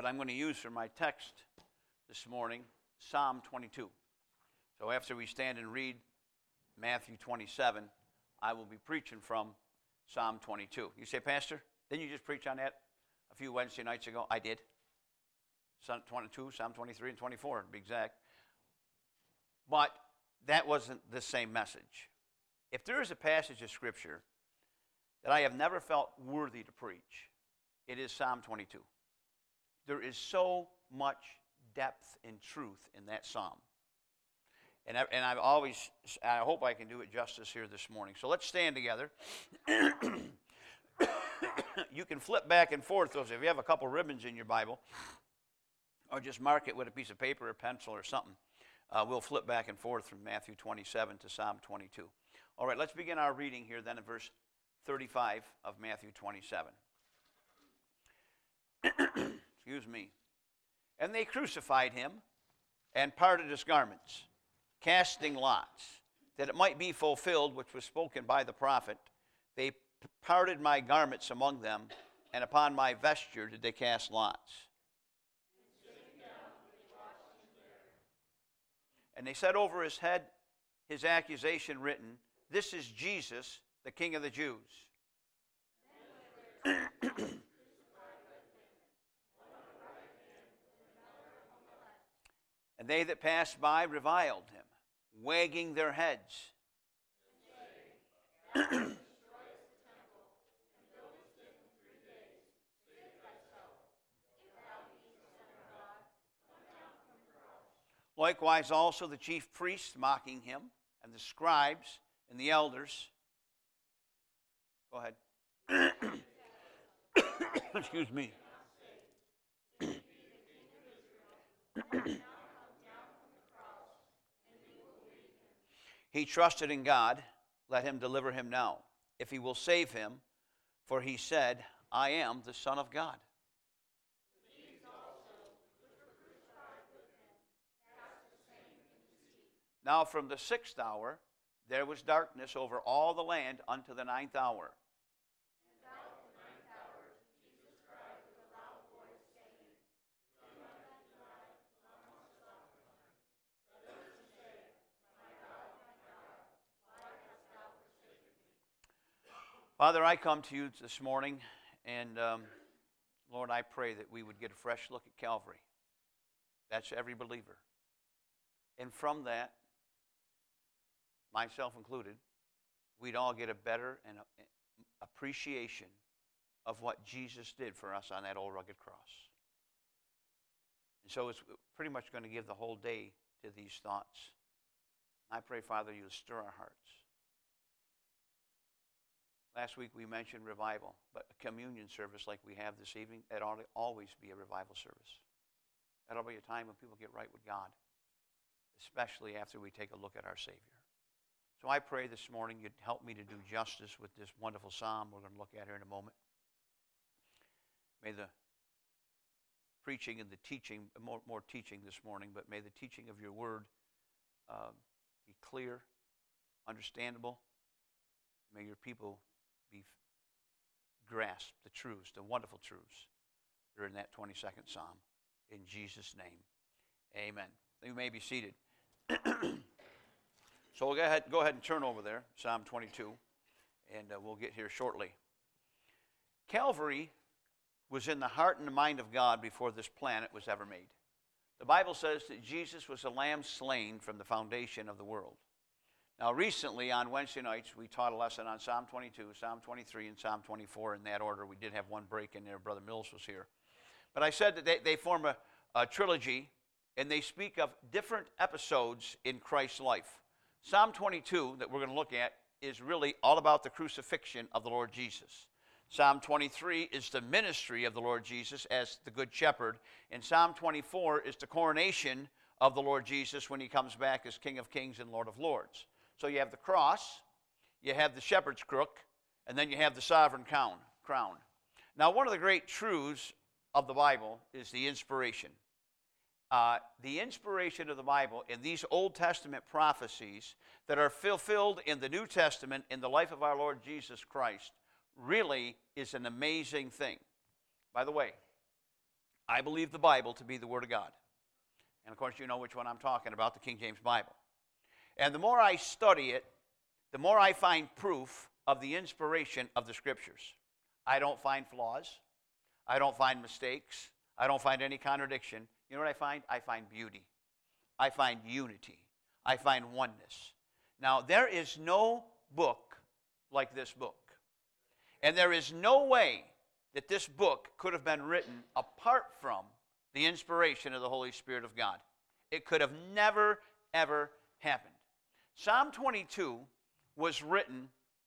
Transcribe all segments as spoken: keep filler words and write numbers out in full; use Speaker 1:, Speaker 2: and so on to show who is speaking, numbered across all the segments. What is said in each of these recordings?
Speaker 1: but I'm going to use for my text this morning Psalm twenty-two. So after we stand and read Matthew twenty-seven, I will be preaching from Psalm twenty-two. You say, Pastor, didn't you just preach on that a few Wednesday nights ago? I did. Psalm twenty-two, Psalm twenty-three, and twenty-four, to be exact. But that wasn't the same message. If there is a passage of Scripture that I have never felt worthy to preach, it is Psalm twenty-two. There is so much depth and truth in that psalm. And, I, and I've always, I hope I can do it justice here this morning. So let's stand together. You can flip back and forth. Those if you have a couple ribbons in your Bible, or just mark it with a piece of paper or pencil or something. Uh, we'll flip back and forth from Matthew twenty-seven to Psalm twenty-two. All right, let's begin our reading here then in verse thirty-five of Matthew twenty-seven. Excuse me. And they crucified him and parted his garments, casting lots, that it might be fulfilled which was spoken by the prophet. They parted my garments among them, and upon my vesture did they cast lots. And they set over his head his accusation written, This is Jesus, the King of the Jews. And they that passed by reviled him, wagging their heads. Likewise also the chief priests mocking him, and the scribes and the elders. Go ahead. Excuse me. He trusted in God, let him deliver him now, if he will save him, for he said, I am the Son of God. Now from the sixth hour there was darkness over all the land unto the ninth hour. And about the ninth hour Jesus cried with a loud voice, saying, Eli, Eli, lama sabachthani? That is to say, My God, my God, why hast thou forsaken me? Father, I come to you this morning, and um, Lord, I pray that we would get a fresh look at Calvary. That's every believer. And from that, myself included, we'd all get a better and a, appreciation of what Jesus did for us on that old rugged cross. And so it's pretty much going to give the whole day to these thoughts. I pray, Father, you'll stir our hearts. Last week we mentioned revival, but a communion service like we have this evening, it ought to always be a revival service. That'll be a time when people get right with God, especially after we take a look at our Savior. So I pray this morning you'd help me to do justice with this wonderful psalm we're going to look at here in a moment. May the preaching and the teaching, more, more teaching this morning, but may the teaching of your word uh, be clear, understandable. May your people be grasp the truths, the wonderful truths that are in that twenty-second psalm. In Jesus' name, amen. You may be seated. So we'll go ahead, go ahead and turn over there, Psalm twenty-two, and uh, we'll get here shortly. Calvary was in the heart and the mind of God before this planet was ever made. The Bible says that Jesus was a lamb slain from the foundation of the world. Now recently on Wednesday nights we taught a lesson on Psalm twenty-two, Psalm twenty-three, and Psalm twenty-four in that order. We did have one break in there. Brother Mills was here. But I said that they, they form a, a trilogy, and they speak of different episodes in Christ's life. Psalm twenty-two that we're going to look at is really all about the crucifixion of the Lord Jesus. Psalm twenty-three is the ministry of the Lord Jesus as the Good Shepherd. And Psalm twenty-four is the coronation of the Lord Jesus when he comes back as King of Kings and Lord of Lords. So you have the cross, you have the shepherd's crook, and then you have the sovereign crown. Now one of the great truths of the Bible is the inspiration. Uh, the inspiration of the Bible in these Old Testament prophecies that are fulfilled in the New Testament in the life of our Lord Jesus Christ really is an amazing thing. By the way, I believe the Bible to be the Word of God. And of course, you know which one I'm talking about, the King James Bible. And the more I study it, the more I find proof of the inspiration of the Scriptures. I don't find flaws. I don't find mistakes. I don't find any contradiction. You know what I find? I find beauty. I find unity. I find oneness. Now, there is no book like this book. And there is no way that this book could have been written apart from the inspiration of the Holy Spirit of God. It could have never, ever happened. Psalm twenty-two was written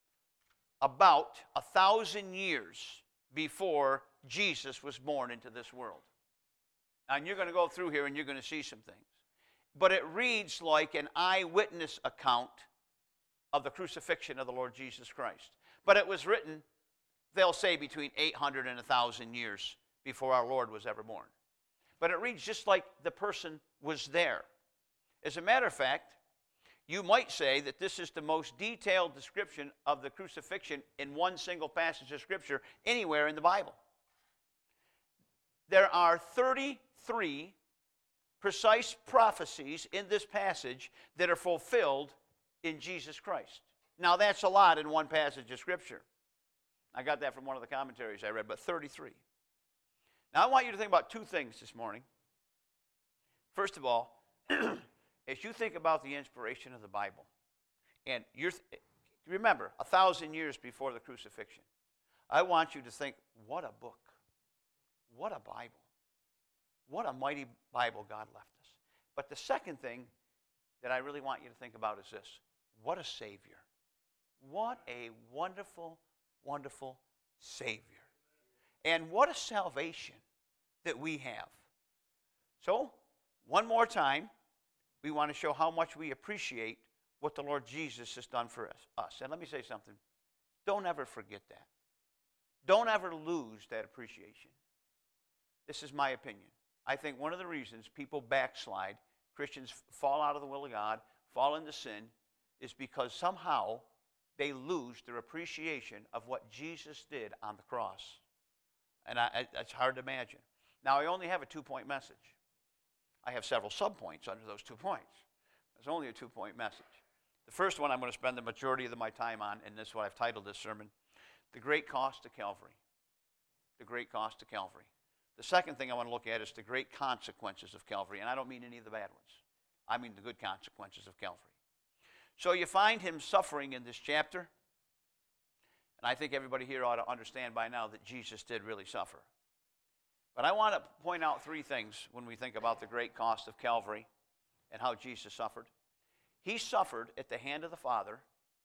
Speaker 1: about a thousand years before Jesus was born into this world. And you're going to go through here and you're going to see some things. But it reads like an eyewitness account of the crucifixion of the Lord Jesus Christ. But it was written, they'll say, between eight hundred and one thousand years before our Lord was ever born. But it reads just like the person was there. As a matter of fact, you might say that this is the most detailed description of the crucifixion in one single passage of Scripture anywhere in the Bible. There are thirty-three precise prophecies in this passage that are fulfilled in Jesus Christ. Now, that's a lot in one passage of Scripture. I got that from one of the commentaries I read, but thirty-three. Now, I want you to think about two things this morning. First of all, as you think about the inspiration of the Bible, and you're, remember, a thousand years before the crucifixion, I want you to think, what a book. What a Bible. What a mighty Bible God left us. But the second thing that I really want you to think about is this. What a Savior. What a wonderful, wonderful Savior. And what a salvation that we have. So, one more time, we want to show how much we appreciate what the Lord Jesus has done for us. us. And let me say something. Don't ever forget that. Don't ever lose that appreciation. This is my opinion. I think one of the reasons people backslide, Christians fall out of the will of God, fall into sin, is because somehow they lose their appreciation of what Jesus did on the cross. And I, it's hard to imagine. Now, I only have a two-point message. I have several subpoints under those two points. It's only a two-point message. The first one I'm going to spend the majority of my time on, and this is what I've titled this sermon, The Great Cost to Calvary. The Great Cost to Calvary. The second thing I want to look at is the great consequences of Calvary, and I don't mean any of the bad ones. I mean the good consequences of Calvary. So you find him suffering in this chapter, and I think everybody here ought to understand by now that Jesus did really suffer. But I want to point out three things when we think about the great cost of Calvary and how Jesus suffered. He suffered at the hand of the Father.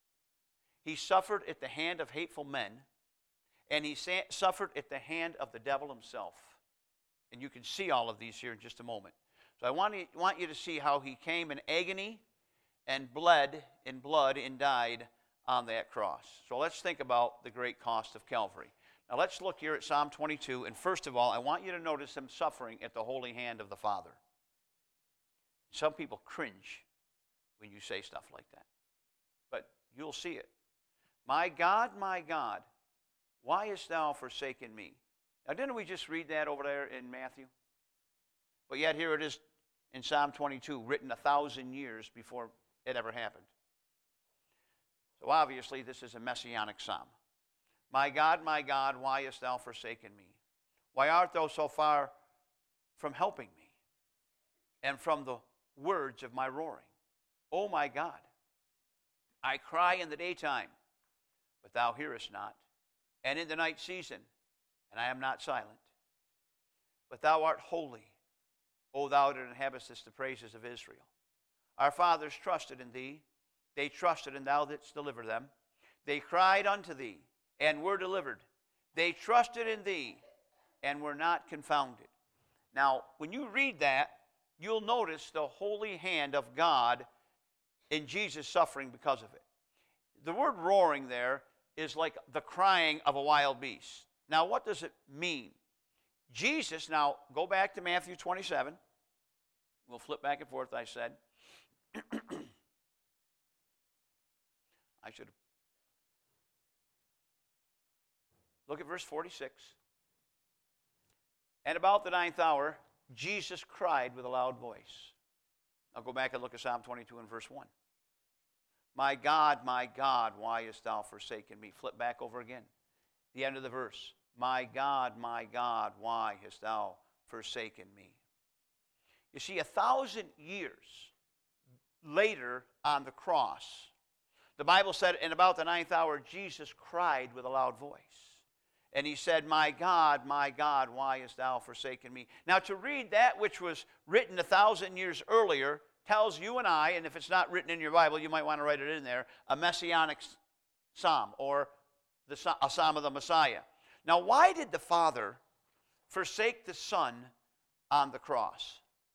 Speaker 1: He suffered at the hand of hateful men. And he sa- suffered at the hand of the devil himself. And you can see all of these here in just a moment. So I want, to, want you to see how he came in agony and bled in blood and died on that cross. So let's think about the great cost of Calvary. Now let's look here at Psalm twenty-two, and first of all, I want you to notice him suffering at the holy hand of the Father. Some people cringe when you say stuff like that, but you'll see it. My God, my God, why hast thou forsaken me? Now didn't we just read that over there in Matthew? But yet here it is in Psalm twenty-two, written a thousand years before it ever happened. So obviously this is a messianic psalm. My God, my God, why hast thou forsaken me? Why art thou so far from helping me and from the words of my roaring? O my God, I cry in the daytime, but thou hearest not, and in the night season, and I am not silent. But thou art holy, O thou that inhabitest the praises of Israel. Our fathers trusted in thee. They trusted, and thou didst deliver them. They cried unto thee, and were delivered. They trusted in thee, and were not confounded. Now, when you read that, you'll notice the holy hand of God in Jesus suffering because of it. The word roaring there is like the crying of a wild beast. Now, what does it mean? Jesus, now, go back to Matthew twenty-seven. We'll flip back and forth, I said. I should have. Look at verse forty-six. And about the ninth hour, Jesus cried with a loud voice. I'll go back and look at Psalm twenty-two and verse one. My God, my God, why hast thou forsaken me? Flip back over again. The end of the verse. My God, my God, why hast thou forsaken me? You see, a thousand years later on the cross, the Bible said, in about the ninth hour, Jesus cried with a loud voice. And he said, my God, my God, why hast thou forsaken me? Now, to read that which was written a thousand years earlier tells you and I, and if it's not written in your Bible, you might want to write it in there, a messianic psalm, or the, a psalm of the Messiah. Now, why did the Father forsake the Son on the cross?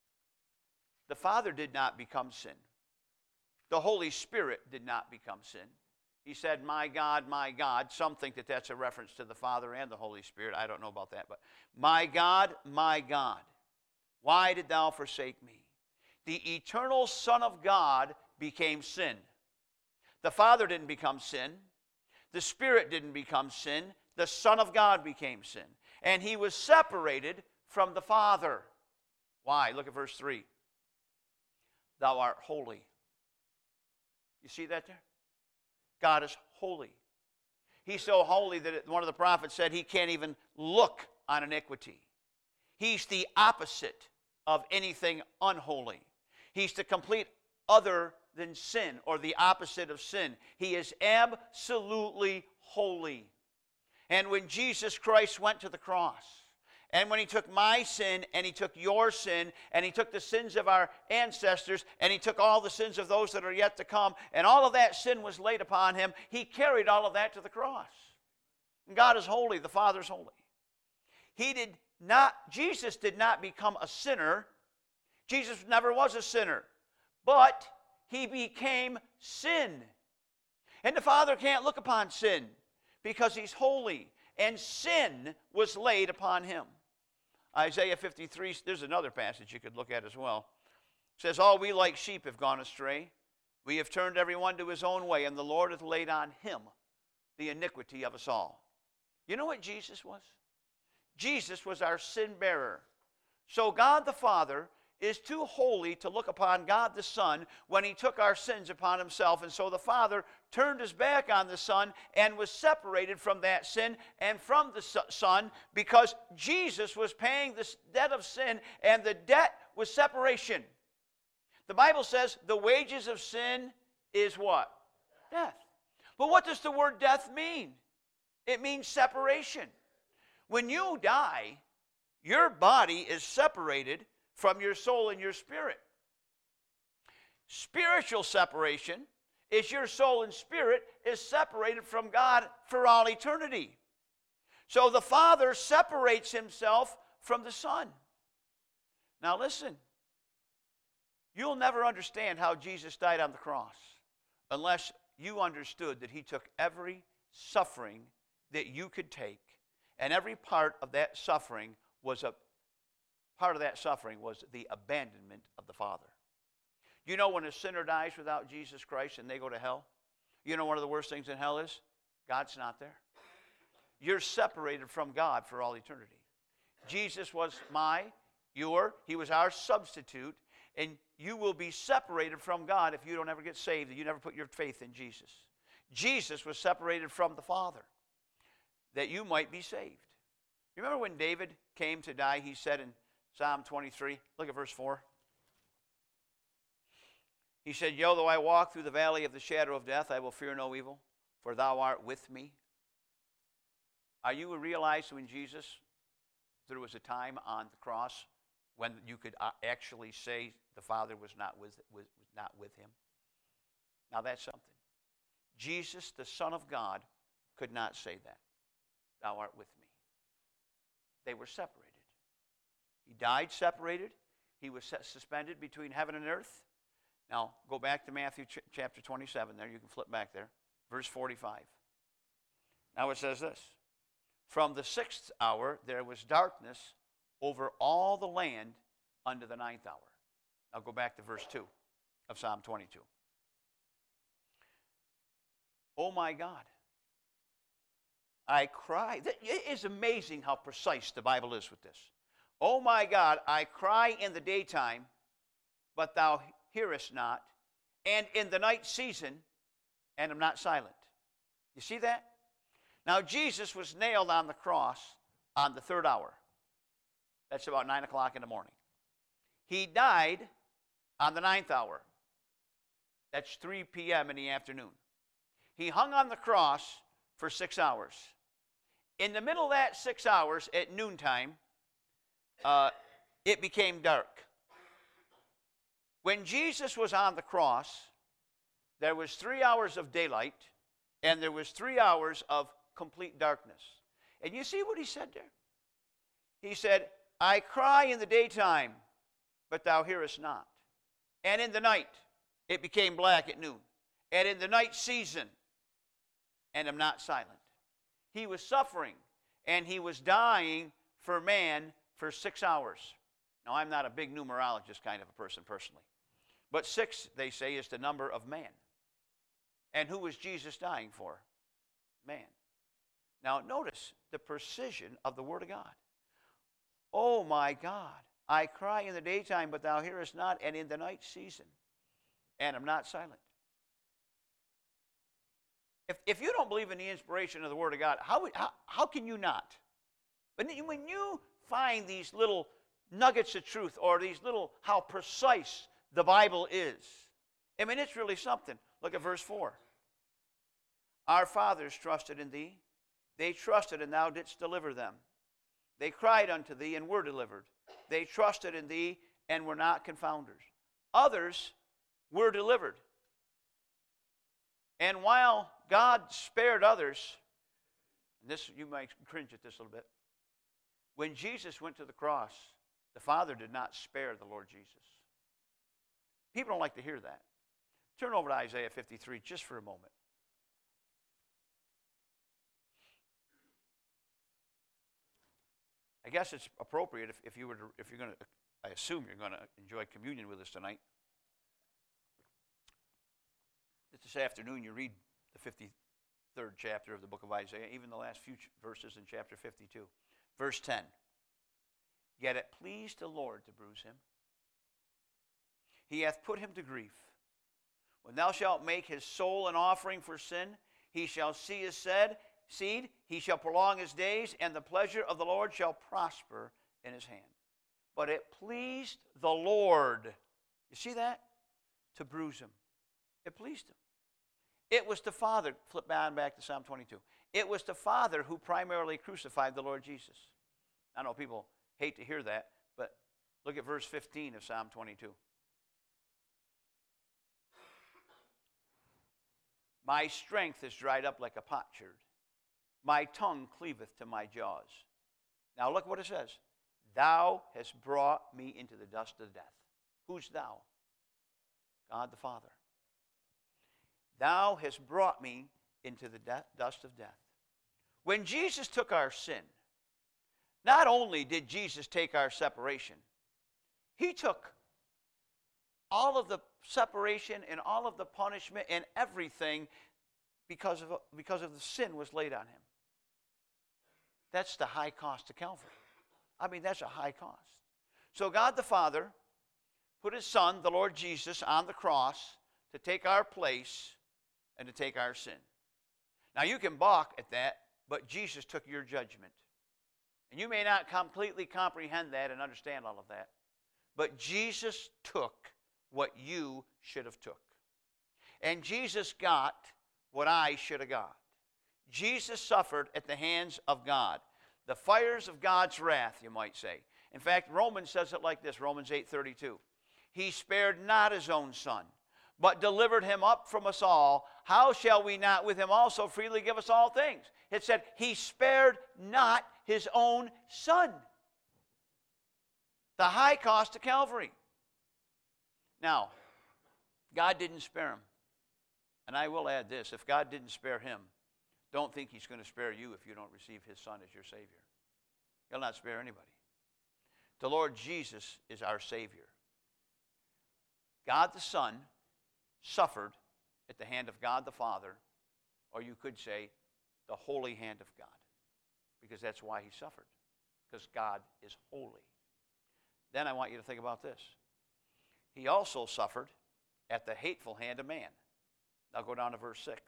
Speaker 1: The Father did not become sin. The Holy Spirit did not become sin. He said, my God, my God. Some think that that's a reference to the Father and the Holy Spirit. I don't know about that. But my God, my God, why did thou forsake me? The eternal Son of God became sin. The Father didn't become sin. The Spirit didn't become sin. The Son of God became sin. And he was separated from the Father. Why? Look at verse three. Thou art holy. You see that there? God is holy. He's so holy that one of the prophets said he can't even look on iniquity. He's the opposite of anything unholy. He's the complete other than sin, or the opposite of sin. He is absolutely holy. And when Jesus Christ went to the cross, and when he took my sin, and he took your sin, and he took the sins of our ancestors, and he took all the sins of those that are yet to come, and all of that sin was laid upon him, he carried all of that to the cross. And God is holy, the Father is holy. He did not, Jesus did not become a sinner. Jesus never was a sinner. But he became sin. And the Father can't look upon sin because he's holy. And sin was laid upon him. Isaiah fifty-three, there's another passage you could look at as well. It says, all we like sheep have gone astray. We have turned every one to his own way, and the Lord hath laid on him the iniquity of us all. You know what Jesus was? Jesus was our sin bearer. So God the Father is too holy to look upon God the Son when he took our sins upon himself. And so the Father turned his back on the Son and was separated from that sin and from the Son, because Jesus was paying the debt of sin, and the debt was separation. The Bible says the wages of sin is what? Death. But what does the word death mean? It means separation. When you die, your body is separated from your soul and your spirit. Spiritual separation is your soul and spirit is separated from God for all eternity. So the Father separates himself from the Son. Now listen, you'll never understand how Jesus died on the cross unless you understood that he took every suffering that you could take, and every part of that suffering was a Part of that suffering was the abandonment of the Father. You know, when a sinner dies without Jesus Christ and they go to hell, you know one of the worst things in hell is? God's not there. You're separated from God for all eternity. Jesus was my, your, he was our substitute, and you will be separated from God if you don't ever get saved, and you never put your faith in Jesus. Jesus was separated from the Father that you might be saved. You remember when David came to die, he said in Psalm twenty-three, look at verse four. He said, yea, though I walk through the valley of the shadow of death, I will fear no evil, for thou art with me. Are you realized when Jesus, there was a time on the cross when you could actually say the Father was not with, was not with him? Now that's something. Jesus, the Son of God, could not say that. Thou art with me. They were separated. He died separated. He was suspended between heaven and earth. Now, go back to Matthew ch- chapter twenty-seven there. You can flip back there. Verse forty-five. Now it says this. From the sixth hour there was darkness over all the land unto the ninth hour. Now go back to verse two of Psalm twenty-two. Oh my God. I cried. It is amazing how precise the Bible is with this. O my God, I cry in the daytime, but thou hearest not, and in the night season, and am not silent. You see that? Now, Jesus was nailed on the cross on the third hour. That's about nine o'clock in the morning. He died on the ninth hour. That's three p.m. in the afternoon. He hung on the cross for six hours. In the middle of that six hours, at noontime, uh, it became dark. When Jesus was on the cross, there was three hours of daylight, and there was three hours of complete darkness. And you see what he said there? He said, I cry in the daytime, but thou hearest not. And in the night, it became black at noon. And in the night season, and am not silent. He was suffering, and he was dying for man for six hours. Now, I'm not a big numerologist kind of a person personally. But six, they say, is the number of man. And who was Jesus dying for? Man. Now, notice the precision of the Word of God. Oh, my God, I cry in the daytime, but thou hearest not, and in the night season, and am not silent. If, if you don't believe in the inspiration of the Word of God, how, how, how can you not? But when you find these little nuggets of truth, or these little, how precise the Bible is, I mean, it's really something. Look at verse four. Our fathers trusted in thee. They trusted, and thou didst deliver them. They cried unto thee, and were delivered. They trusted in thee, and were not confounders. Others were delivered. And while God spared others, and this, you might cringe at this a little bit, when Jesus went to the cross, the Father did not spare the Lord Jesus. People don't like to hear that. Turn over to Isaiah fifty-three just for a moment. I guess it's appropriate if, if you were to, if you're going to, I assume you're going to enjoy communion with us tonight. This afternoon you read the fifty-third chapter of the book of Isaiah, even the last few verses in chapter fifty-two. Verse ten. Yet it pleased the Lord to bruise him. He hath put him to grief. When thou shalt make his soul an offering for sin, he shall see his seed, he shall prolong his days, and the pleasure of the Lord shall prosper in his hand. But it pleased the Lord, you see that? To bruise him. It pleased him. It was the Father, flip down back to Psalm twenty-two. It was the Father who primarily crucified the Lord Jesus. I know people hate to hear that, but look at verse fifteen of Psalm twenty-two. My strength is dried up like a potsherd. My tongue cleaveth to my jaws. Now look what it says. Thou hast brought me into the dust of death. Who's thou? God the Father. Thou hast brought me into the de- dust of death. When Jesus took our sin, not only did Jesus take our separation, he took all of the separation and all of the punishment and everything because of, because of the sin was laid on him. That's the high cost of Calvary. I mean, that's a high cost. So God the Father put his Son, the Lord Jesus, on the cross to take our place and to take our sin. Now, you can balk at that, but Jesus took your judgment. And you may not completely comprehend that and understand all of that, but Jesus took what you should have took. And Jesus got what I should have got. Jesus suffered at the hands of God. The fires of God's wrath, you might say. In fact, Romans says it like this, Romans eight thirty-two. He spared not his own Son, but delivered him up from us all. How shall we not with him also freely give us all things? It said, he spared not his own Son. The high cost of Calvary. Now, God didn't spare him. And I will add this, if God didn't spare him, don't think he's going to spare you if you don't receive his Son as your Savior. He'll not spare anybody. The Lord Jesus is our Savior. God the Son suffered at the hand of God the Father, or you could say the holy hand of God, because that's why he suffered, because God is holy. then I want you to think about this. He also suffered at the hateful hand of man. Now go down to verse six.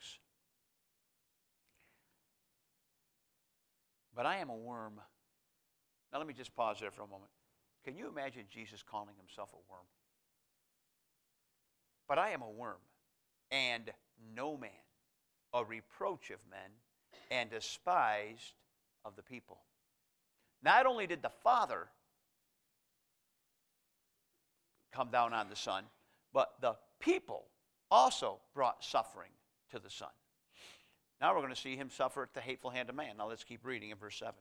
Speaker 1: But I am a worm. Now let me just pause there for a moment. Can you imagine Jesus calling himself a worm? But I am a worm, and no man, a reproach of men, and despised of the people. Not only did the Father come down on the Son, but the people also brought suffering to the Son. Now we're going to see him suffer at the hateful hand of man. Now let's keep reading in verse seven.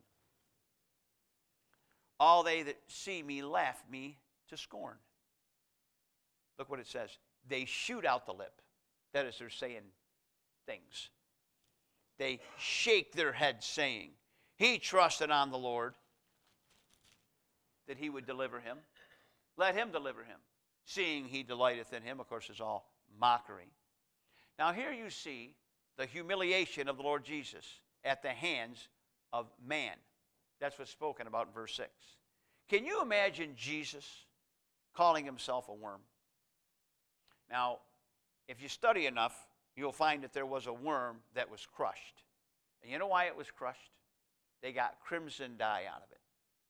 Speaker 1: All they that see me laugh me to scorn. Look what it says. They shoot out the lip. That is, they're saying things. They shake their heads, saying, he trusted on the Lord that he would deliver him. Let him deliver him, seeing he delighteth in him. Of course, it's all mockery. Now here you see the humiliation of the Lord Jesus at the hands of man. That's what's spoken about in verse six. Can you imagine Jesus calling himself a worm? Now, if you study enough, you'll find that there was a worm that was crushed. And you know why it was crushed? They got crimson dye out of it.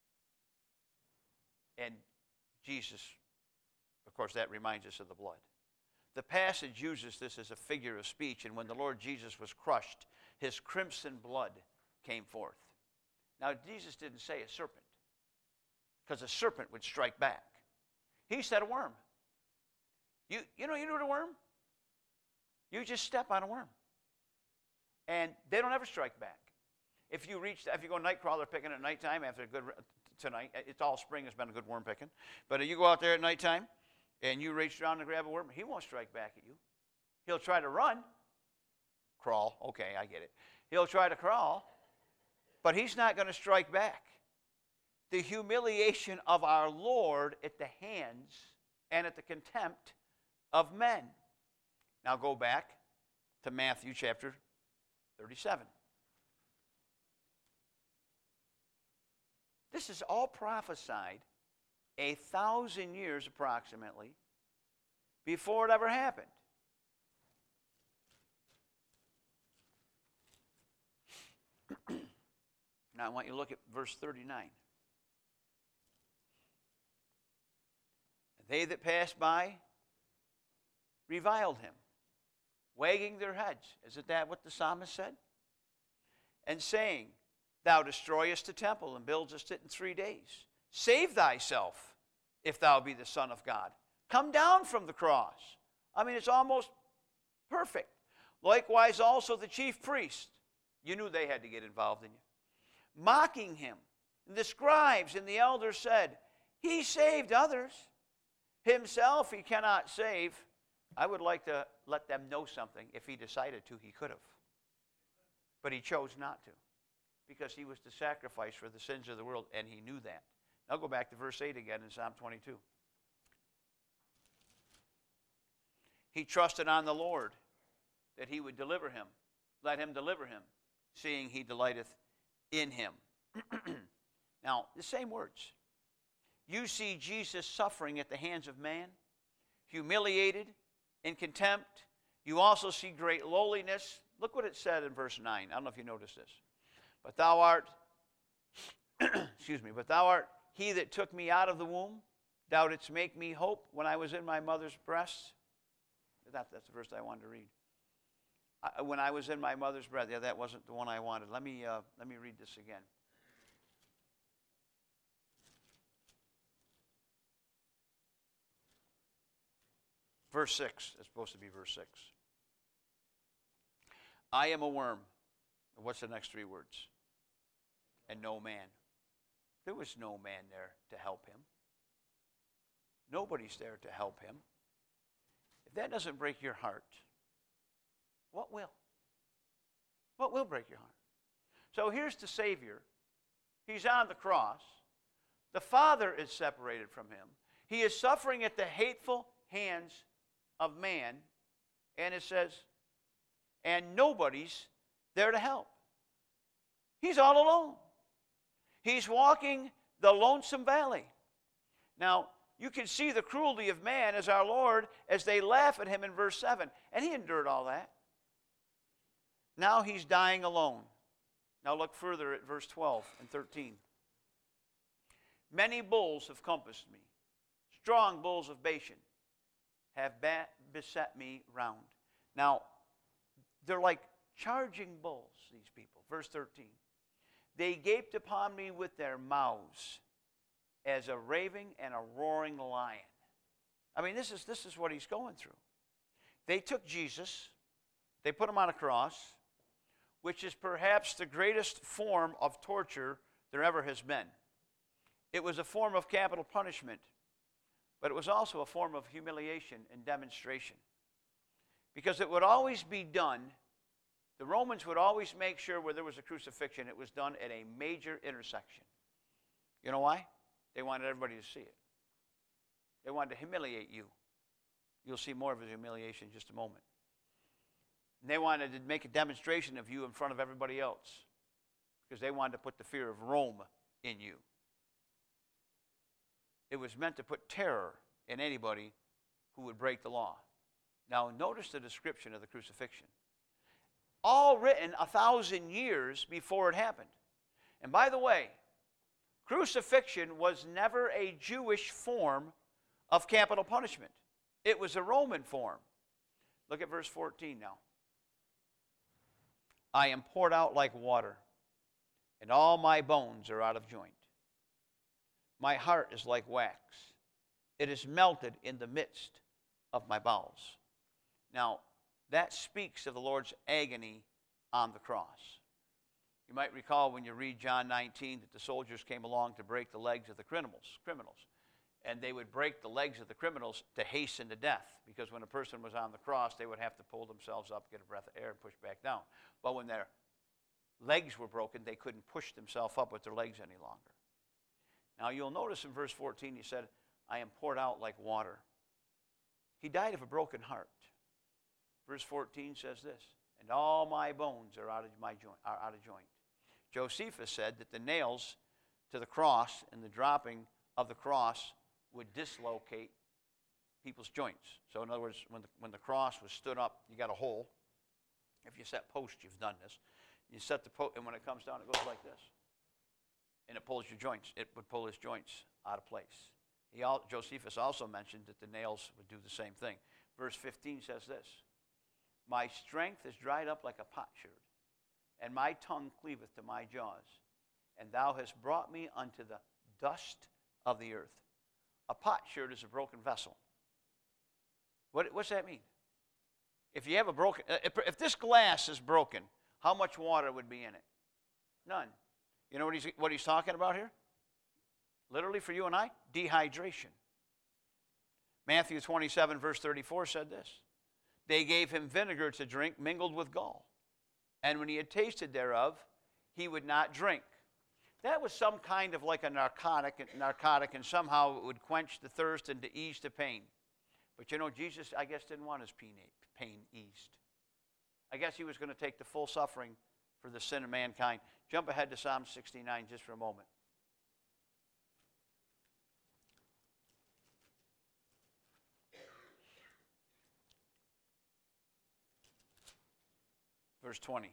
Speaker 1: And Jesus, of course, that reminds us of the blood. The passage uses this as a figure of speech, and when the Lord Jesus was crushed, his crimson blood came forth. Now, Jesus didn't say a serpent, because a serpent would strike back. He said a worm. You, you know, you know what a worm? You just step on a worm, and they don't ever strike back. If you reach, if you go night crawler picking at nighttime after a good tonight, it's all spring has been a good worm picking. But if you go out there at nighttime and you reach around and grab a worm, he won't strike back at you. He'll try to run, crawl. Okay, I get it. He'll try to crawl, but he's not going to strike back. The humiliation of our Lord at the hands and at the contempt of men. Now go back to Matthew chapter thirty-seven. This is all prophesied a thousand years approximately before it ever happened. Now I want you to look at verse thirty-nine. They that passed by reviled him, wagging their heads. Isn't that what the psalmist said? And saying, thou destroyest the temple and buildest it in three days. Save thyself, if thou be the Son of God. Come down from the cross. I mean, it's almost perfect. Likewise also the chief priest. You knew they had to get involved, didn't you? Mocking him. And the scribes and the elders said, he saved others. Himself he cannot save. I would like to let them know something. If he decided to, he could have. But he chose not to, because he was to sacrifice for the sins of the world, and he knew that. Now go back to verse eight again in Psalm twenty-two. He trusted on the Lord that he would deliver him. Let him deliver him, seeing he delighteth in him. Now, the same words. You see Jesus suffering at the hands of man, humiliated, in contempt. You also see great lowliness. Look what it said in verse nine. I don't know if you noticed this. But thou art, excuse me, but thou art he that took me out of the womb. Thou didst make me hope when I was in my mother's breast. That, that's the verse I wanted to read. I, when I was in my mother's breast. Yeah, that wasn't the one I wanted. Let me, uh, let me read this again. Verse six. It's supposed to be verse six. I am a worm. What's the next three words? And no man. There was no man there to help him. Nobody's there to help him. If that doesn't break your heart, what will? What will break your heart? So here's the Savior. He's on the cross. The Father is separated from him. He is suffering at the hateful hands of man. And it says, and nobody's there to help. He's all alone. He's walking the lonesome valley. Now, you can see the cruelty of man as our Lord, as they laugh at him in verse seven. And he endured all that. Now he's dying alone. Now look further at verse twelve and thirteen. Many bulls have compassed me. Strong bulls of Bashan have beset me round. Now, they're like charging bulls, these people. Verse thirteen. They gaped upon me with their mouths as a raving and a roaring lion. I mean, this is, this is what he's going through. They took Jesus, they put him on a cross, which is perhaps the greatest form of torture there ever has been. It was a form of capital punishment, but it was also a form of humiliation and demonstration. Because it would always be done, the Romans would always make sure where there was a crucifixion, it was done at a major intersection. You know why? They wanted everybody to see it. They wanted to humiliate you. You'll see more of his humiliation in just a moment. And they wanted to make a demonstration of you in front of everybody else because they wanted to put the fear of Rome in you. It was meant to put terror in anybody who would break the law. Now, notice the description of the crucifixion. All written a thousand years before it happened. And by the way, crucifixion was never a Jewish form of capital punishment. It was a Roman form. Look at verse fourteen now. I am poured out like water, and all my bones are out of joint. My heart is like wax. It is melted in the midst of my bowels. Now, that speaks of the Lord's agony on the cross. You might recall when you read John nineteen that the soldiers came along to break the legs of the criminals, criminals. And they would break the legs of the criminals to hasten to death, because when a person was on the cross, they would have to pull themselves up, get a breath of air, and push back down. But when their legs were broken, they couldn't push themselves up with their legs any longer. Now you'll notice in verse fourteen, he said, I am poured out like water. He died of a broken heart. Verse fourteen says this, and all my bones are out of my joint, are out of joint. Josephus said that the nails to the cross and the dropping of the cross would dislocate people's joints. So in other words, when the, when the cross was stood up, you got a hole. If you set posts, you've done this. You set the post, and when it comes down, it goes like this. And it pulls your joints. It would pull his joints out of place. He, Josephus also mentioned that the nails would do the same thing. Verse fifteen says this, my strength is dried up like a potsherd, and my tongue cleaveth to my jaws. And thou hast brought me unto the dust of the earth. A potsherd is a broken vessel. What, what's that mean? If you have a broken, if, if this glass is broken, how much water would be in it? None. You know what he's, what he's talking about here? Literally for you and I, dehydration. Matthew twenty-seven, verse thirty-four said this. They gave him vinegar to drink mingled with gall. And when he had tasted thereof, he would not drink. That was some kind of like a narcotic, narcotic, and somehow it would quench the thirst and to ease the pain. But you know, Jesus, I guess, didn't want his pain, pain eased. I guess he was going to take the full suffering for the sin of mankind. Jump ahead to Psalm sixty-nine just for a moment. Verse twenty.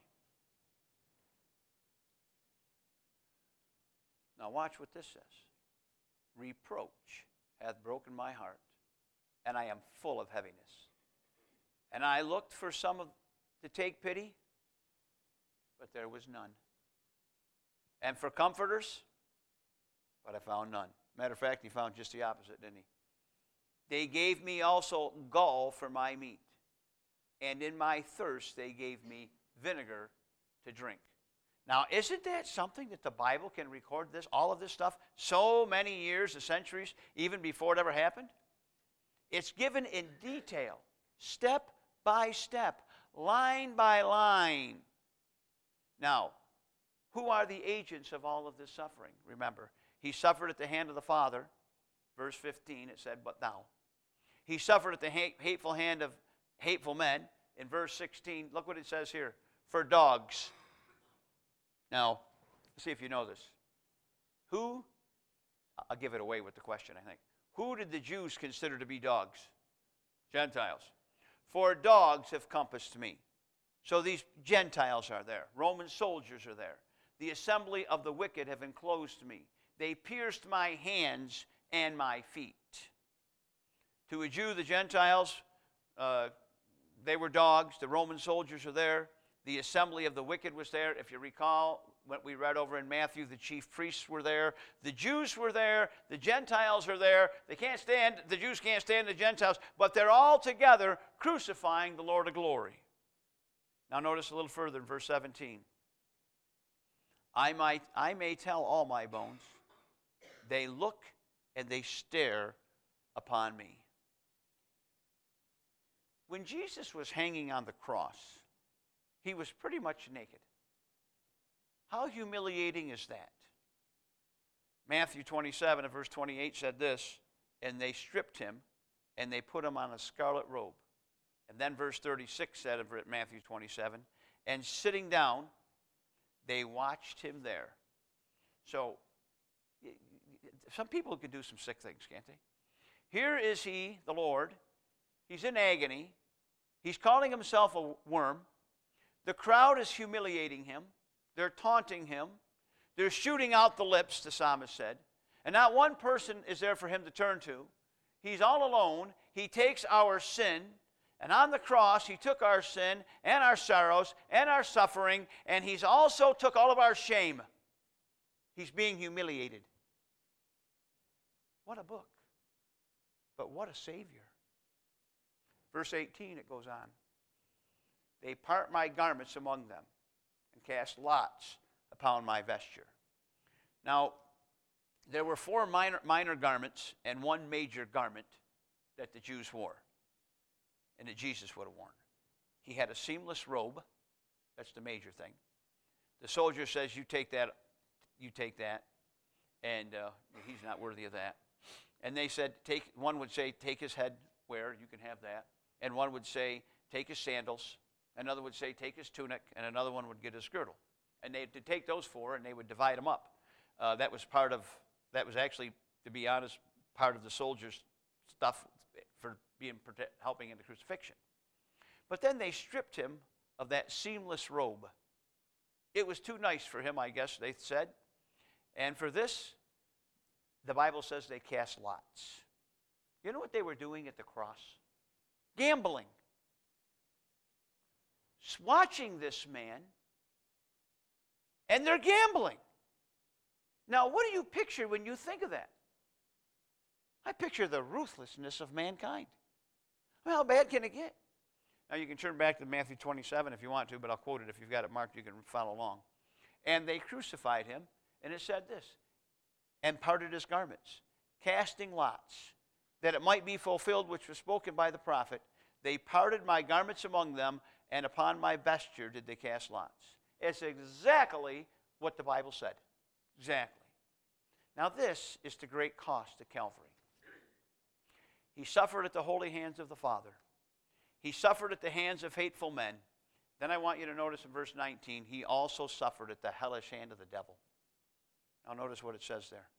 Speaker 1: Now watch what this says. Reproach hath broken my heart, and I am full of heaviness. And I looked for some of, to take pity, but there was none. And for comforters, but I found none. Matter of fact, he found just the opposite, didn't he? They gave me also gall for my meat, and in my thirst they gave me vinegar to drink. Now, isn't that something that the Bible can record this, all of this stuff, so many years, centuries, even before it ever happened? It's given in detail, step by step, line by line. Now, who are the agents of all of this suffering? Remember, he suffered at the hand of the Father. Verse fifteen, it said, but thou. He suffered at the hate, hateful hand of hateful men. In verse sixteen, look what it says here. For dogs. Now, let's see if you know this. Who, I'll give it away with the question, I think. Who did the Jews consider to be dogs? Gentiles. For dogs have compassed me. So these Gentiles are there. Roman soldiers are there. The assembly of the wicked have enclosed me. They pierced my hands and my feet. To a Jew, the Gentiles, uh, they were dogs. The Roman soldiers are there. The assembly of the wicked was there. If you recall what we read over in Matthew, the chief priests were there. The Jews were there. The Gentiles are there. They can't stand, the Jews can't stand the Gentiles, but they're all together crucifying the Lord of glory. Now notice a little further in verse seventeen. I might, I may tell all my bones, they look and they stare upon me. When Jesus was hanging on the cross, he was pretty much naked. How humiliating is that? Matthew twenty-seven and verse twenty-eight said this, and they stripped him and they put him on a scarlet robe. And then verse thirty-six said of Matthew twenty-seven, and sitting down, they watched him there. So, some people can do some sick things, can't they? Here is he, the Lord. He's in agony. He's calling himself a worm. The crowd is humiliating him. They're taunting him. They're shooting out the lips, the psalmist said. And not one person is there for him to turn to. He's all alone. He takes our sin. And on the cross, he took our sin and our sorrows and our suffering, and he's also took all of our shame. He's being humiliated. What a book. But what a Savior. Verse eighteen, it goes on. They part my garments among them and cast lots upon my vesture. Now, there were four minor, minor garments and one major garment that the Jews wore and that Jesus would have worn. He had a seamless robe. That's the major thing. The soldier says, you take that, you take that, and uh, he's not worthy of that. And they said, take. One would say, take his head wear, you can have that. And one would say, take his sandals. Another would say, take his tunic. And another one would get his girdle. And they'd take those four, and they would divide them up. Uh, that was part of, that was actually, to be honest, part of the soldiers' stuff for being helping in the crucifixion. But then they stripped him of that seamless robe. It was too nice for him, I guess, they said. And for this, the Bible says they cast lots. You know what they were doing at the cross? Gambling. Watching this man, and they're gambling. Now, what do you picture when you think of that? I picture the ruthlessness of mankind. Well, how bad can it get? Now, you can turn back to Matthew twenty-seven if you want to, but I'll quote it. If you've got it marked, you can follow along. And they crucified him, and it said this, and parted his garments, casting lots, that it might be fulfilled which was spoken by the prophet. They parted my garments among them, and upon my vesture did they cast lots. It's exactly what the Bible said. Exactly. Now, this is the great cost to Calvary. He suffered at the holy hands of the Father. He suffered at the hands of hateful men. Then I want you to notice in verse nineteen, he also suffered at the hellish hand of the devil. Now notice what it says there.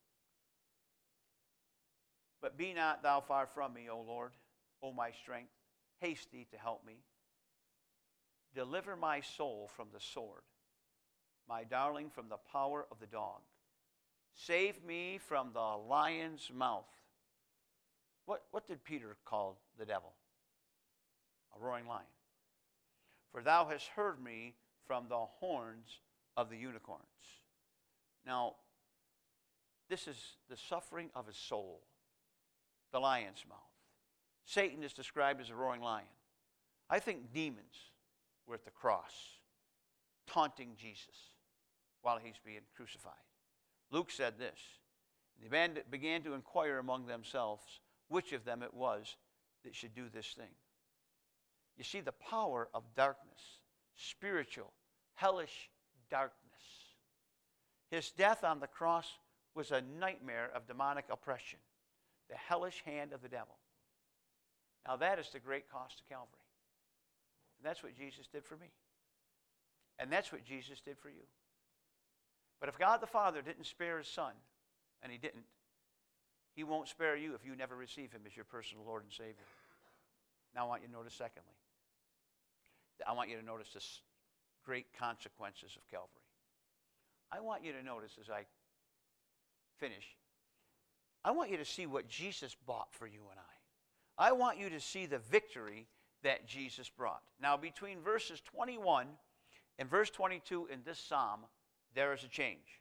Speaker 1: But be not thou far from me, O Lord, O my strength. Haste thee to help me. Deliver my soul from the sword, my darling from the power of the dog. Save me from the lion's mouth. What, what did Peter call the devil? A roaring lion. For thou hast heard me from the horns of the unicorns. Now, this is the suffering of his soul, the lion's mouth. Satan is described as a roaring lion. I think demons were at the cross, taunting Jesus while he's being crucified. Luke said this, they began to inquire among themselves which of them it was that should do this thing. You see, the power of darkness, spiritual, hellish darkness. His death on the cross was a nightmare of demonic oppression, the hellish hand of the devil. Now that is the great cost of Calvary. And that's what Jesus did for me. And that's what Jesus did for you. But if God the Father didn't spare his Son, and he didn't, He won't spare you if you never receive him as your personal Lord and Savior. Now I want you to notice, secondly, I want you to notice the great consequences of Calvary. I want you to notice as I finish, I want you to see what Jesus bought for you and I. I want you to see the victory that Jesus brought. Now, between verses twenty-one and verse twenty-two in this psalm, there is a change.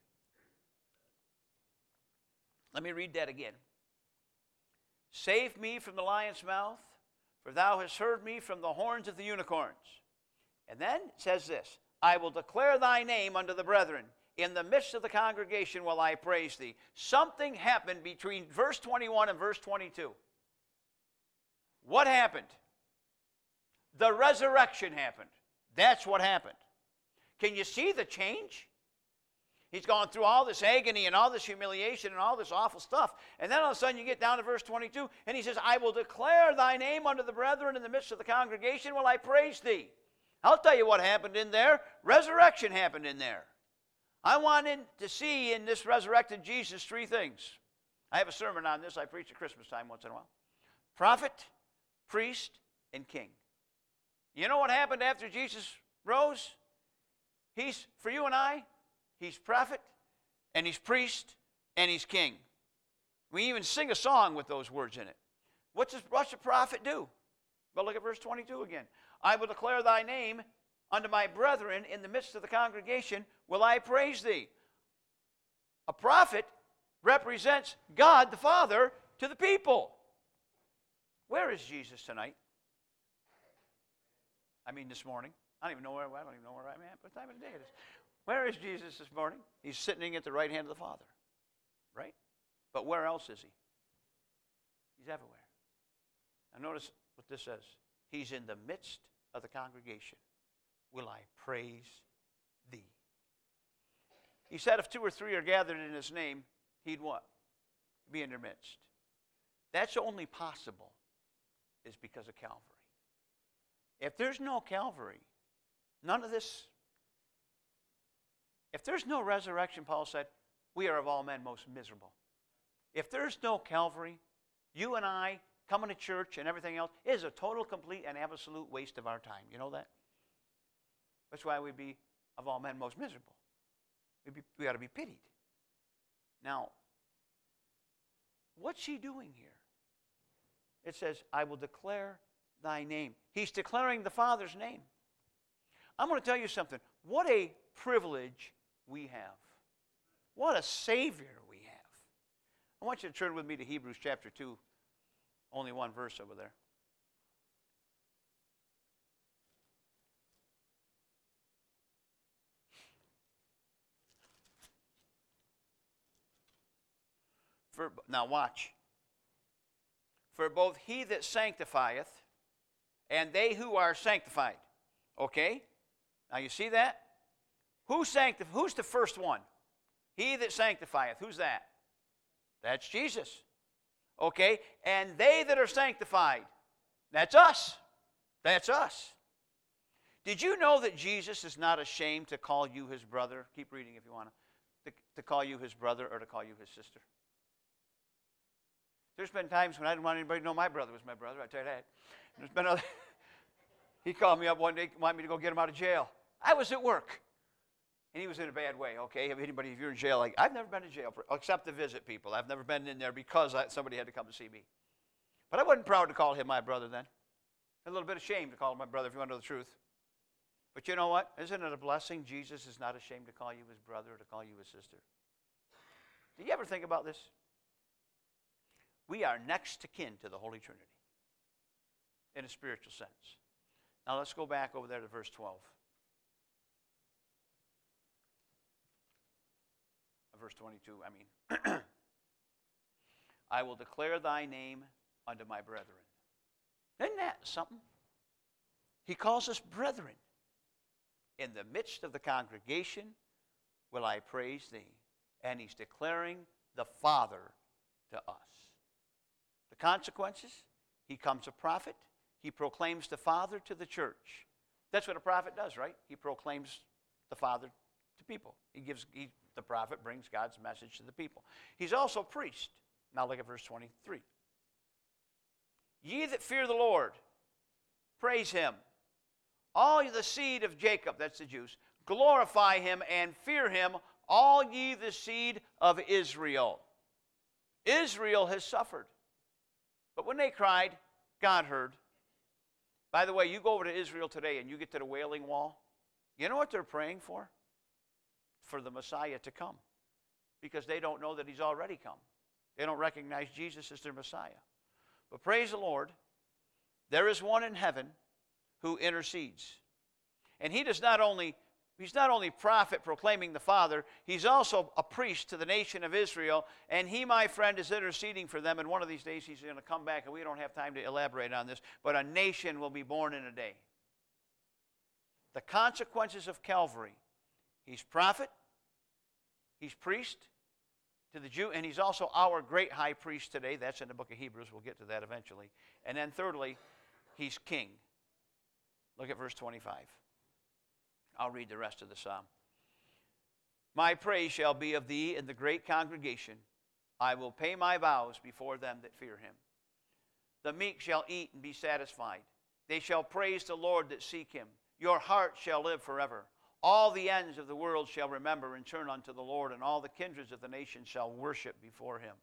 Speaker 1: Let me read that again. Save me from the lion's mouth, for thou hast heard me from the horns of the unicorns. And then it says this, I will declare thy name unto the brethren. In the midst of the congregation will I praise thee. Something happened between verse twenty-one and verse twenty-two. What happened? The resurrection happened. That's what happened. Can you see the change? He's gone through all this agony and all this humiliation and all this awful stuff. And then all of a sudden you get down to verse twenty-two, and he says, I will declare thy name unto the brethren in the midst of the congregation will I praise thee. I'll tell you what happened in there. Resurrection happened in there. I wanted to see in this resurrected Jesus three things. I have a sermon on this. I preach at Christmas time once in a while. Prophet, priest, and king. You know what happened after Jesus rose? He's, for you and I, he's prophet, and he's priest, and he's king. We even sing a song with those words in it. What's, this, what's a prophet do? Well, look at verse twenty-two again. I will declare thy name unto my brethren in the midst of the congregation will I praise thee. A prophet represents God the Father to the people. Where is Jesus tonight? I mean this morning. I don't even know where I don't even know where I'm at. What time of the day it is? Where is Jesus this morning? He's sitting at the right hand of the Father. Right? But where else is he? He's everywhere. Now notice what this says. He's in the midst of the congregation. Will I praise thee? He said if two or three are gathered in his name, he'd what? Be in their midst. That's only possible is because of Calvary. If there's no Calvary, none of this, if there's no resurrection, Paul said, we are of all men most miserable. If there's no Calvary, you and I coming to church and everything else is a total, complete, and absolute waste of our time. You know that? That's why we'd be of all men most miserable. We'd be, we ought to be pitied. Now, what's he doing here? It says, I will declare thy name. He's declaring the Father's name. I'm going to tell you something. What a privilege we have. What a Savior we have. I want you to turn with me to Hebrews chapter two. Only one verse over there. For, now watch. For both he that sanctifieth and they who are sanctified. Okay? Now you see that? Who sanctif- Who's the first one? He that sanctifieth. Who's that? That's Jesus. Okay? And they that are sanctified. That's us. That's us. Did you know that Jesus is not ashamed to call you his brother? Keep reading if you want to. To, to call you his brother or to call you his sister. There's been times when I didn't want anybody to know my brother was my brother. I tell you that. There's been other. He called me up one day, wanted me to go get him out of jail. I was at work, and he was in a bad way. Okay, if anybody, if you're in jail, like I've never been to jail for, except to visit people. I've never been in there because I, somebody had to come to see me. But I wasn't proud to call him my brother then. A little bit ashamed to call him my brother if you want to know the truth. But you know what? Isn't it a blessing? Jesus is not ashamed to call you his brother or to call you his sister. Do you ever think about this? We are next to kin to the Holy Trinity in a spiritual sense. Now let's go back over there to verse twelve. Verse twenty-two, I mean. I will declare thy name unto my brethren. Isn't that something? He calls us brethren. In the midst of the congregation will I praise thee. And he's declaring the Father to us. The consequences, he comes a prophet. He proclaims the Father to the church. That's what a prophet does, right? He proclaims the Father to people. He gives, he, the prophet brings God's message to the people. He's also priest. Now look at verse twenty-three. Ye that fear the Lord, praise him. All the seed of Jacob, that's the Jews, glorify him and fear him, all ye the seed of Israel. Israel has suffered. But when they cried, God heard. By the way, you go over to Israel today and you get to the Wailing Wall. You know what they're praying for? For the Messiah to come. Because they don't know that he's already come. They don't recognize Jesus as their Messiah. But praise the Lord, there is one in heaven who intercedes. And he does not only, he's not only prophet proclaiming the Father, he's also a priest to the nation of Israel. And he, my friend, is interceding for them. And one of these days he's going to come back, and we don't have time to elaborate on this, but a nation will be born in a day. The consequences of Calvary. He's prophet, he's priest to the Jew, and he's also our great high priest today. That's in the book of Hebrews. We'll get to that eventually. And then thirdly, he's king. Look at verse twenty-five. I'll read the rest of the psalm. My praise shall be of thee in the great congregation. I will pay my vows before them that fear him. The meek shall eat and be satisfied. They shall praise the Lord that seek him. Your heart shall live forever. All the ends of the world shall remember and turn unto the Lord, and all the kindreds of the nations shall worship before him.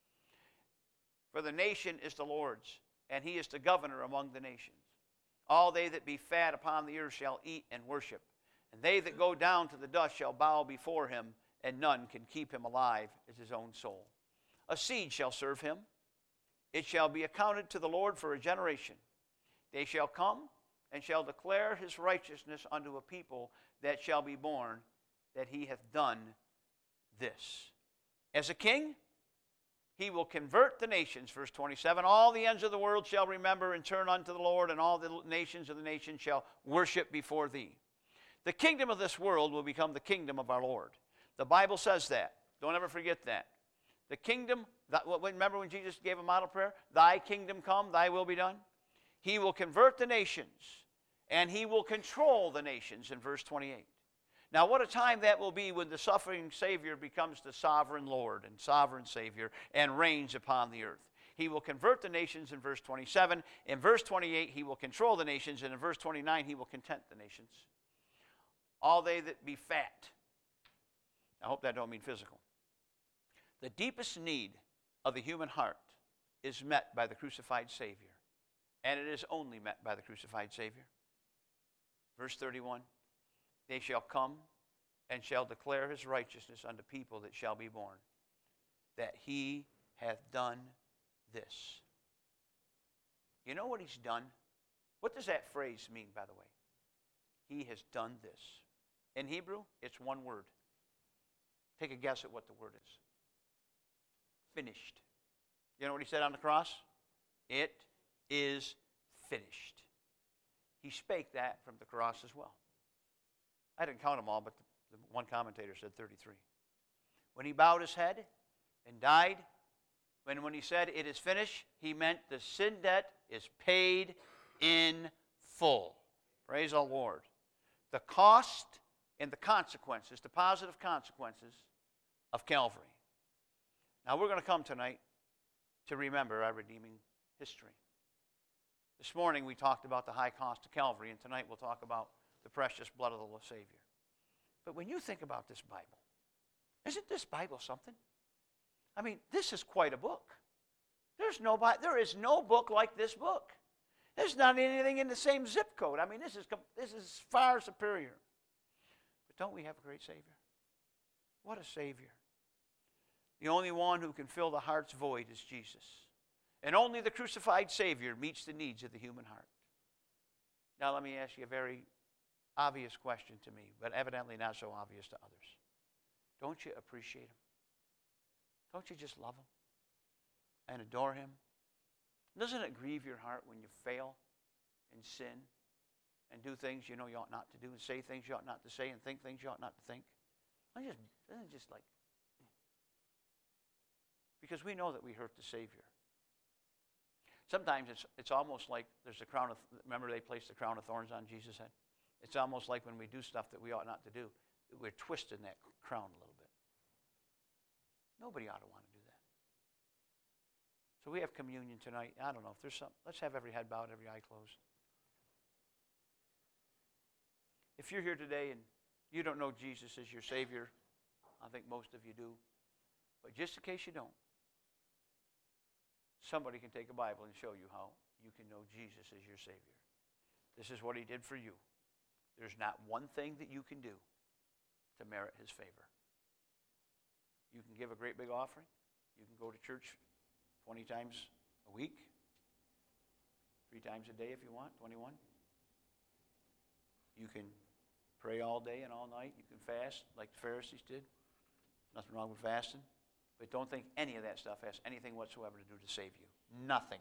Speaker 1: For the nation is the Lord's, and he is the governor among the nations. All they that be fat upon the earth shall eat and worship. And they that go down to the dust shall bow before him, and none can keep him alive as his own soul. A seed shall serve him. It shall be accounted to the Lord for a generation. They shall come and shall declare his righteousness unto a people that shall be born, that he hath done this. As a king, he will convert the nations. Verse twenty-seven, all the ends of the world shall remember and turn unto the Lord, and all the nations of the nations shall worship before thee. The kingdom of this world will become the kingdom of our Lord. The Bible says that. Don't ever forget that. The kingdom, that, remember when Jesus gave a model prayer? Thy kingdom come, thy will be done. He will convert the nations, and he will control the nations in verse twenty-eight. Now, what a time that will be when the suffering Savior becomes the sovereign Lord and sovereign Savior and reigns upon the earth. He will convert the nations in verse twenty-seven. In verse twenty-eight, he will control the nations. And in verse twenty-nine, he will content the nations. All they that be fat. I hope that don't mean physical. The deepest need of the human heart is met by the crucified Savior. And it is only met by the crucified Savior. Verse thirty-one, they shall come and shall declare his righteousness unto people that shall be born, that he hath done this. You know what he's done? What does that phrase mean, by the way? He has done this. In Hebrew, it's one word. Take a guess at what the word is. Finished. You know what he said on the cross? It is finished. He spake that from the cross as well. I didn't count them all, but the, the one commentator said thirty-three. When he bowed his head and died, when, when he said it is finished, he meant the sin debt is paid in full. Praise the Lord. The cost and the consequences, the positive consequences of Calvary. Now we're going to come tonight to remember our redeeming history. This morning we talked about the high cost of Calvary, and tonight we'll talk about the precious blood of the Savior. But when you think about this Bible, isn't this Bible something? I mean, this is quite a book. There's no, there is no book like this book. There's not anything in the same zip code. I mean, this is, this is far superior. But don't we have a great Savior? What a Savior. The only one who can fill the heart's void is Jesus. And only the crucified Savior meets the needs of the human heart. Now let me ask you a very obvious question to me, but evidently not so obvious to others. Don't you appreciate him? Don't you just love him and adore him? Doesn't it grieve your heart when you fail and sin and do things you know you ought not to do and say things you ought not to say and think things you ought not to think? I just, isn't it just like, because we know that we hurt the Savior. Sometimes it's, it's almost like there's a crown of, remember they placed the crown of thorns on Jesus' head? It's almost like when we do stuff that we ought not to do, we're twisting that crown a little bit. Nobody ought to want to do that. So we have communion tonight. I don't know if there's some. Let's have every head bowed, every eye closed. If you're here today and you don't know Jesus as your Savior, I think most of you do. But just in case you don't, somebody can take a Bible and show you how you can know Jesus as your Savior. This is what he did for you. There's not one thing that you can do to merit his favor. You can give a great big offering. You can go to church twenty times a week, three times a day if you want, twenty-one. You can pray all day and all night. You can fast like the Pharisees did. Nothing wrong with fasting. But don't think any of that stuff has anything whatsoever to do to save you. Nothing.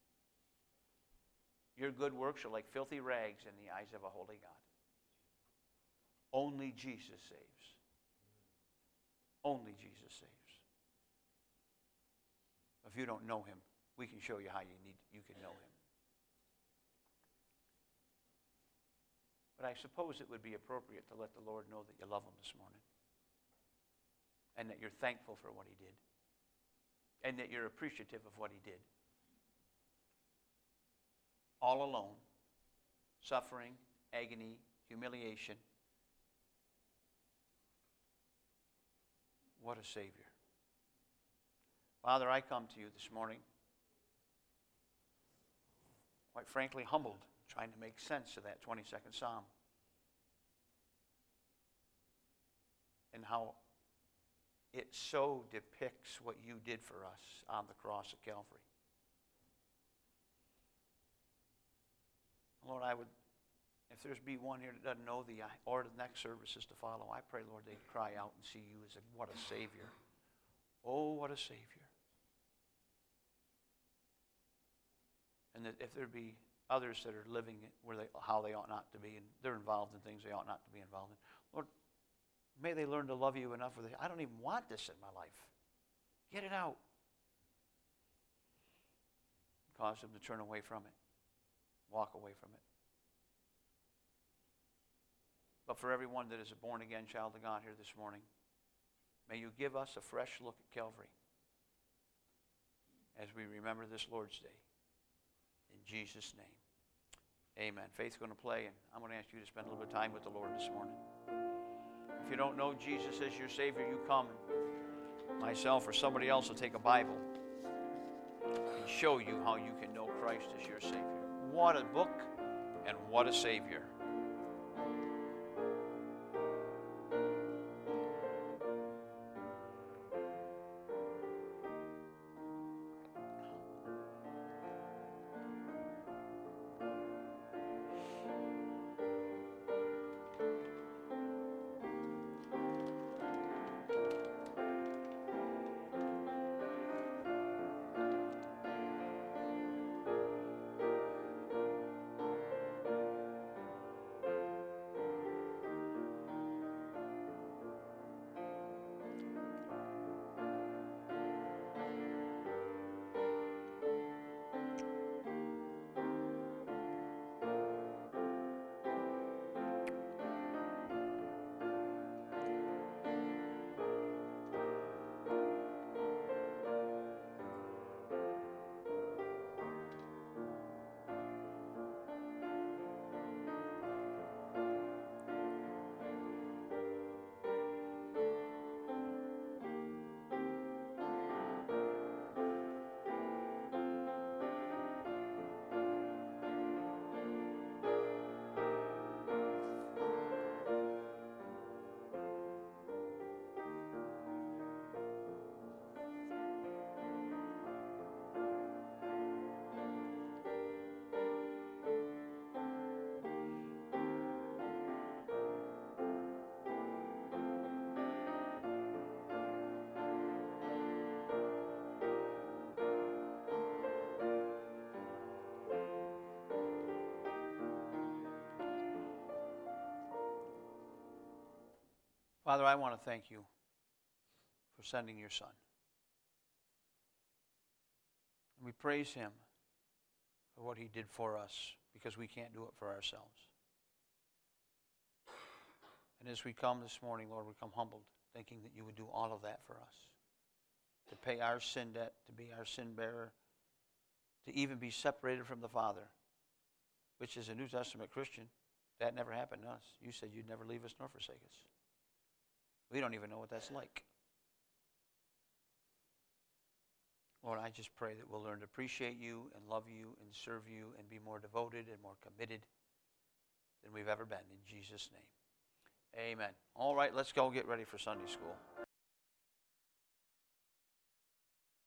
Speaker 1: Your good works are like filthy rags in the eyes of a holy God. Only Jesus saves. Only Jesus saves. If you don't know him, we can show you how you need you can know him. But I suppose it would be appropriate to let the Lord know that you love him this morning. And that you're thankful for what he did. And that you're appreciative of what he did. All alone. Suffering, agony, humiliation. What a Savior. Father, I come to you this morning, quite frankly, humbled, trying to make sense of that twenty-second Psalm. And how it so depicts what you did for us on the cross of Calvary. Lord, I would, if there's be one here that doesn't know the order of the next services to follow, I pray, Lord, they'd cry out and see you as a, what a Savior. Oh, what a Savior. And that if there be others that are living it where they, how they ought not to be, and they're involved in things they ought not to be involved in, Lord, may they learn to love you enough where they, I don't even want this in my life. Get it out. Cause them to turn away from it. Walk away from it. But for everyone that is a born-again child of God here this morning, may you give us a fresh look at Calvary as we remember this Lord's Day. In Jesus' name, amen. Faith's going to play, and I'm going to ask you to spend a little bit of time with the Lord this morning. If you don't know Jesus as your Savior, you come. Myself or somebody else will take a Bible and show you how you can know Christ as your Savior. What a book and what a Savior. Father, I want to thank you for sending your Son. And we praise him for what he did for us, because we can't do it for ourselves. And as we come this morning, Lord, we come humbled, thinking that you would do all of that for us, to pay our sin debt, to be our sin bearer, to even be separated from the Father, which is a New Testament Christian. That never happened to us. You said you'd never leave us nor forsake us. We don't even know what that's like. Lord, I just pray that we'll learn to appreciate you and love you and serve you and be more devoted and more committed than we've ever been. In Jesus' name, amen. All right, let's go get ready for Sunday school.